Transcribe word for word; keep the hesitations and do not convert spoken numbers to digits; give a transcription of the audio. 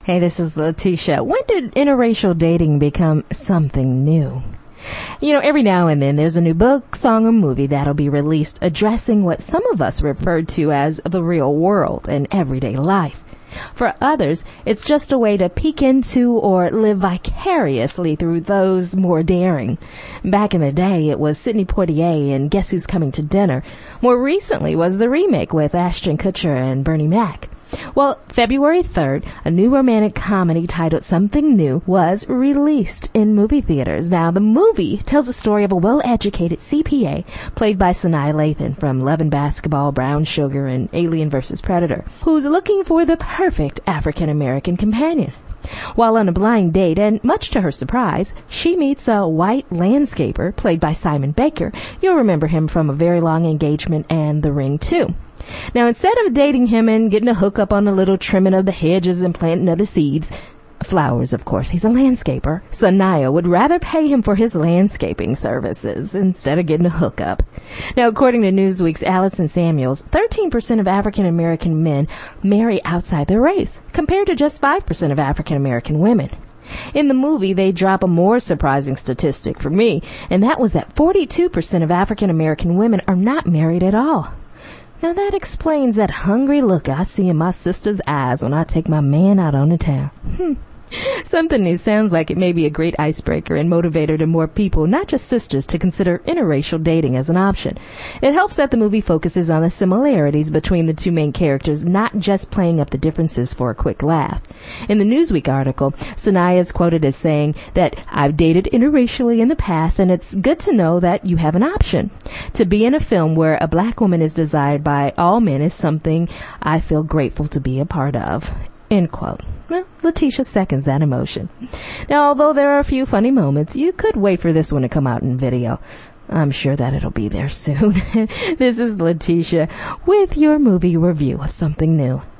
Hey, this is Letitia. When did interracial dating become something new? You know, every now and then there's a new book, song, or movie that'll be released addressing what some of us refer to as the real world and everyday life. For others, it's just a way to peek into or live vicariously through those more daring. Back in the day, it was Sidney Poitier and Guess Who's Coming to Dinner. More recently was the remake with Ashton Kutcher and Bernie Mac. Well, February third, a new romantic comedy titled Something New was released in movie theaters. Now, the movie tells the story of a well-educated C P A played by Sanaa Lathan from Love and Basketball, Brown Sugar, and Alien versus Predator, who's looking for the perfect African-American companion. While on a blind date, and much to her surprise, she meets a white landscaper played by Simon Baker. You'll remember him from A Very Long Engagement and The Ring two. Now, instead of dating him and getting a hookup on a little trimming of the hedges and planting of the seeds, flowers, of course, he's a landscaper, Sanaa would rather pay him for his landscaping services instead of getting a hookup. Now, according to Newsweek's Allison Samuels, thirteen percent of African-American men marry outside their race, compared to just five percent of African-American women. In the movie, they drop a more surprising statistic for me, and that was that forty-two percent of African-American women are not married at all. Now that explains that hungry look I see in my sister's eyes when I take my man out on the town. Hmm. Something New sounds like it may be a great icebreaker and motivator to more people, not just sisters, to consider interracial dating as an option. It helps that the movie focuses on the similarities between the two main characters, not just playing up the differences for a quick laugh. In the Newsweek article, Sanaa is quoted as saying that I've dated interracially in the past, and it's good to know that you have an option. To be in a film where a black woman is desired by all men is something I feel grateful to be a part of. End quote. Well, Letitia seconds that emotion. Now, although there are a few funny moments, you could wait for this one to come out in video. I'm sure that it'll be there soon. This is Letitia with your movie review of Something New.